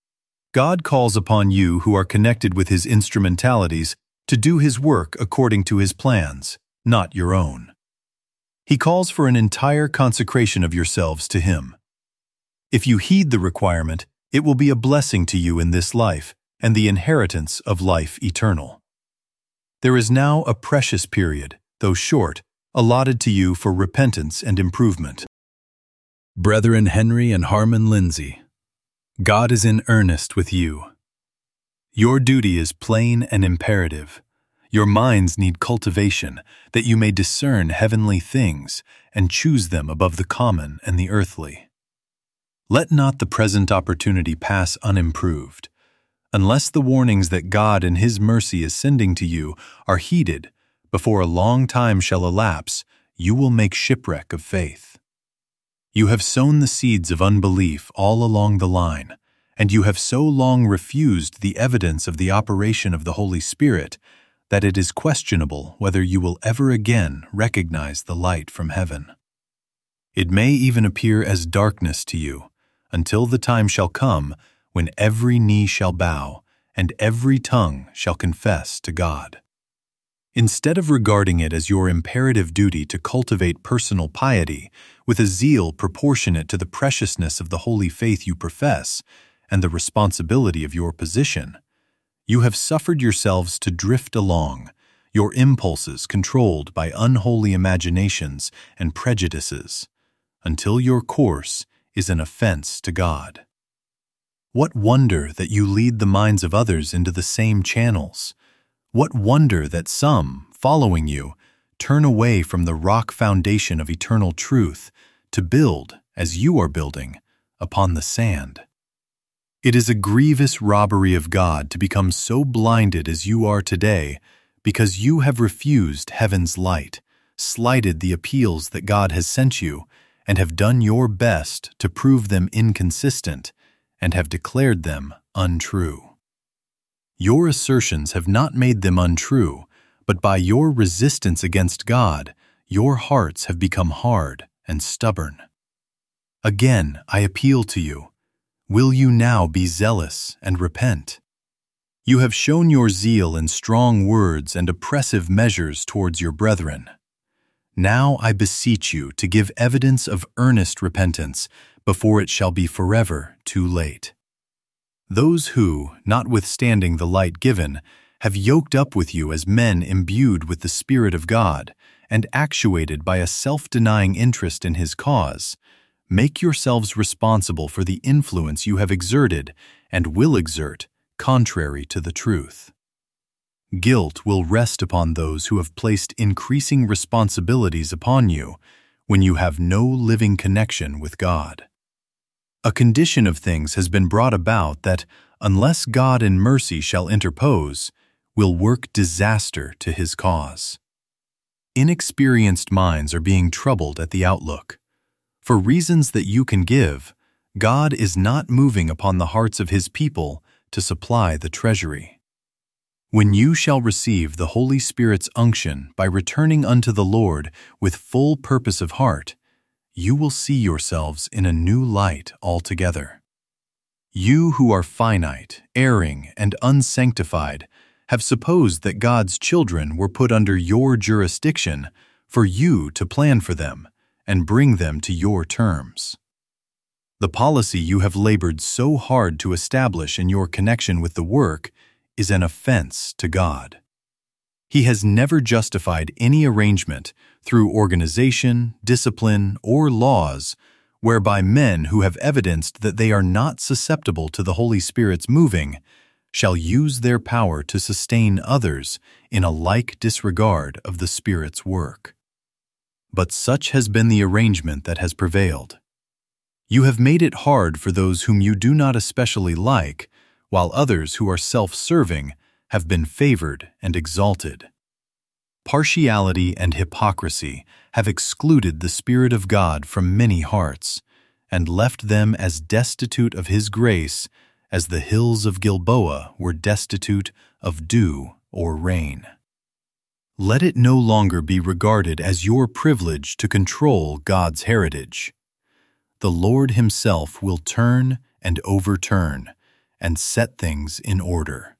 God calls upon you who are connected with His instrumentalities to do His work according to His plans, not your own. He calls for an entire consecration of yourselves to Him. If you heed the requirement, it will be a blessing to you in this life and the inheritance of life eternal. There is now a precious period, though short, allotted to you for repentance and improvement. Brethren Henry and Harmon Lindsay, God is in earnest with you. Your duty is plain and imperative. Your minds need cultivation, that you may discern heavenly things and choose them above the common and the earthly. Let not the present opportunity pass unimproved. Unless the warnings that God in His mercy is sending to you are heeded, before a long time shall elapse, you will make shipwreck of faith. You have sown the seeds of unbelief all along the line, and you have so long refused the evidence of the operation of the Holy Spirit that it is questionable whether you will ever again recognize the light from heaven. It may even appear as darkness to you, until the time shall come when every knee shall bow and every tongue shall confess to God. Instead of regarding it as your imperative duty to cultivate personal piety with a zeal proportionate to the preciousness of the holy faith you profess and the responsibility of your position, you have suffered yourselves to drift along, your impulses controlled by unholy imaginations and prejudices, until your course is an offense to God. What wonder that you lead the minds of others into the same channels? What wonder that some, following you, turn away from the rock foundation of eternal truth to build, as you are building, upon the sand? It is a grievous robbery of God to become so blinded as you are today because you have refused heaven's light, slighted the appeals that God has sent you, and have done your best to prove them inconsistent and have declared them untrue. Your assertions have not made them untrue, but by your resistance against God, your hearts have become hard and stubborn. Again, I appeal to you. Will you now be zealous and repent? You have shown your zeal in strong words and oppressive measures towards your brethren. Now I beseech you to give evidence of earnest repentance before it shall be forever too late. Those who, notwithstanding the light given, have yoked up with you as men imbued with the Spirit of God and actuated by a self-denying interest in His cause, make yourselves responsible for the influence you have exerted and will exert contrary to the truth. Guilt will rest upon those who have placed increasing responsibilities upon you when you have no living connection with God. A condition of things has been brought about that, unless God in mercy shall interpose, will work disaster to His cause. Inexperienced minds are being troubled at the outlook. For reasons that you can give, God is not moving upon the hearts of His people to supply the treasury. When you shall receive the Holy Spirit's unction by returning unto the Lord with full purpose of heart, you will see yourselves in a new light altogether. You who are finite, erring, and unsanctified have supposed that God's children were put under your jurisdiction for you to plan for them and bring them to your terms. The policy you have labored so hard to establish in your connection with the work is an offense to God. He has never justified any arrangement through organization, discipline, or laws whereby men who have evidenced that they are not susceptible to the Holy Spirit's moving shall use their power to sustain others in a like disregard of the Spirit's work. But such has been the arrangement that has prevailed. You have made it hard for those whom you do not especially like, while others who are self-serving have been favored and exalted. Partiality and hypocrisy have excluded the Spirit of God from many hearts, and left them as destitute of His grace as the hills of Gilboa were destitute of dew or rain. Let it no longer be regarded as your privilege to control God's heritage. The Lord Himself will turn and overturn and set things in order.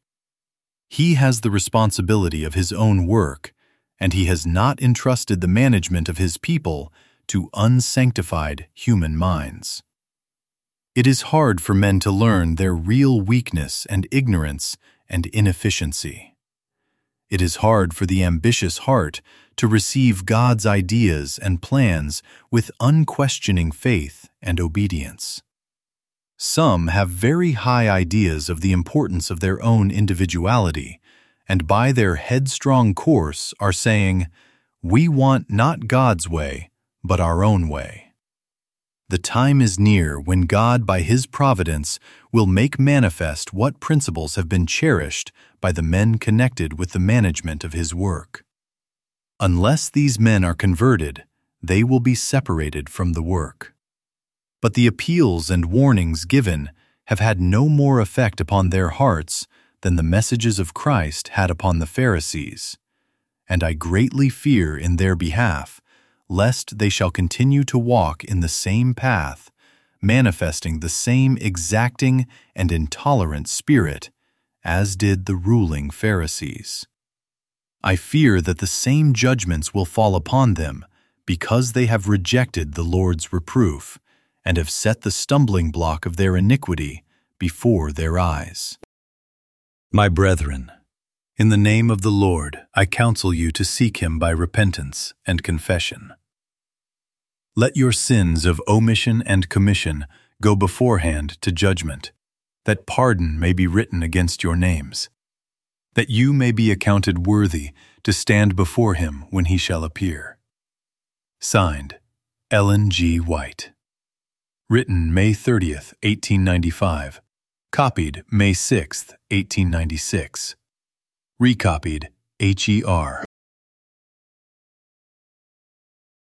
He has the responsibility of His own work, and He has not entrusted the management of His people to unsanctified human minds. It is hard for men to learn their real weakness and ignorance and inefficiency. It is hard for the ambitious heart to receive God's ideas and plans with unquestioning faith and obedience. Some have very high ideas of the importance of their own individuality, and by their headstrong course are saying, "We want not God's way, but our own way." The time is near when God, by His providence, will make manifest what principles have been cherished by the men connected with the management of His work. Unless these men are converted, they will be separated from the work. But the appeals and warnings given have had no more effect upon their hearts than the messages of Christ had upon the Pharisees, and I greatly fear in their behalf, lest they shall continue to walk in the same path, manifesting the same exacting and intolerant spirit as did the ruling Pharisees. I fear that the same judgments will fall upon them because they have rejected the Lord's reproof and have set the stumbling block of their iniquity before their eyes. My brethren, in the name of the Lord, I counsel you to seek Him by repentance and confession. Let your sins of omission and commission go beforehand to judgment, that pardon may be written against your names, that you may be accounted worthy to stand before Him when He shall appear. Signed, Ellen G. White. Written May thirtieth, eighteen ninety-five. Copied May sixth, eighteen ninety-six. Recopied H E R